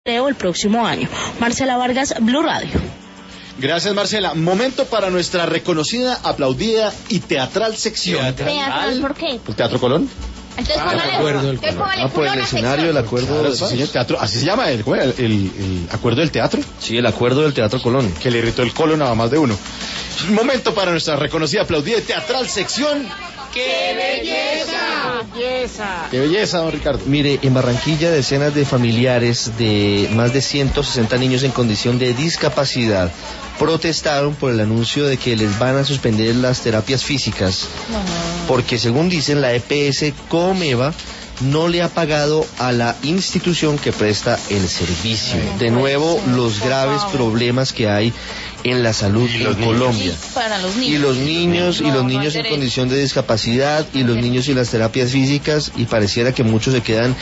el próximo año. Marcela Vargas, Blue Radio. Gracias, Marcela. Momento para nuestra reconocida, aplaudida y teatral sección. ¿Teatral por qué? ¿El Teatro Colón? Entonces póngale Por el escenario, el acuerdo Claro, sí, señor, teatro, así se llama, el acuerdo del teatro. Sí, el acuerdo del Teatro Colón. Que le irritó el colon a más de uno. Momento para nuestra reconocida, aplaudida y teatral sección. ¡Qué belleza! ¡Qué belleza, don Ricardo! Mire, en Barranquilla decenas de familiares de más de 160 niños en condición de discapacidad protestaron por el anuncio de que les van a suspender las terapias físicas, porque según dicen la EPS Comeva no le ha pagado a la institución que presta el servicio. De nuevo, los graves problemas que hay en la salud en Colombia. Para los niños. Y los niños en condición de discapacidad, y los niños y las terapias físicas, y pareciera que muchos se quedan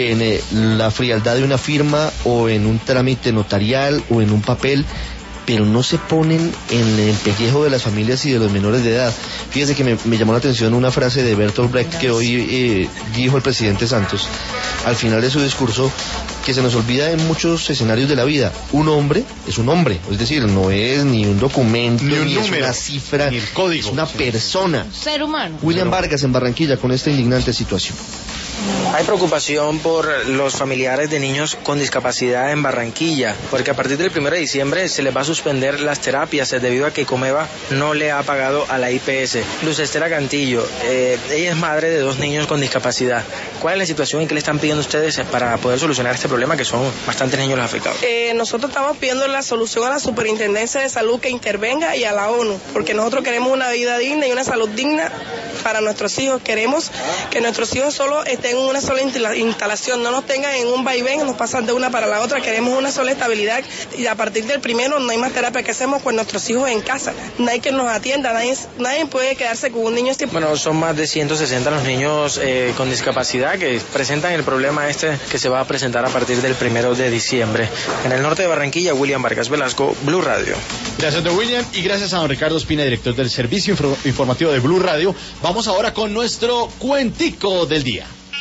en la frialdad de una firma, o en un trámite notarial, o en un papel, pero no se ponen en el pellejo de las familias y de los menores de edad. Fíjese que me llamó la atención una frase de Bertolt Brecht que hoy dijo el presidente Santos al final de su discurso, que se nos olvida en muchos escenarios de la vida. Un hombre es un hombre, es decir, no es ni un documento, ni es una cifra, ni el código, es una persona. Ser humano. William Vargas en Barranquilla con esta indignante situación. Hay preocupación por los familiares de niños con discapacidad en Barranquilla, porque a partir del 1 de diciembre se les va a suspender las terapias debido a que Comeva no le ha pagado a la IPS. Luz Estela Cantillo, ella es madre de 2 niños con discapacidad. ¿Cuál es la situación y qué le están pidiendo ustedes para poder solucionar este problema, que son bastantes niños los afectados? Nosotros estamos pidiendo la solución a la Superintendencia de Salud que intervenga y a la ONU, porque nosotros queremos una vida digna y una salud digna para nuestros hijos. Queremos que nuestros hijos solo estén en una sola instalación, no nos tengan en un vaivén, nos pasan de una para la otra. Queremos una sola estabilidad, y a partir del 1 no hay más terapia. Que hacemos con nuestros hijos en casa? Nadie que nos atienda, nadie puede quedarse con un niño siempre. Bueno, son más de 160 los niños con discapacidad que presentan el problema que se va a presentar a partir del 1 de diciembre. En el norte de Barranquilla, William Vargas Velasco, Blue Radio. Gracias, don William, y gracias a don Ricardo Espina, director del Servicio Informativo de Blue Radio. Vamos ahora con nuestro cuentico del día.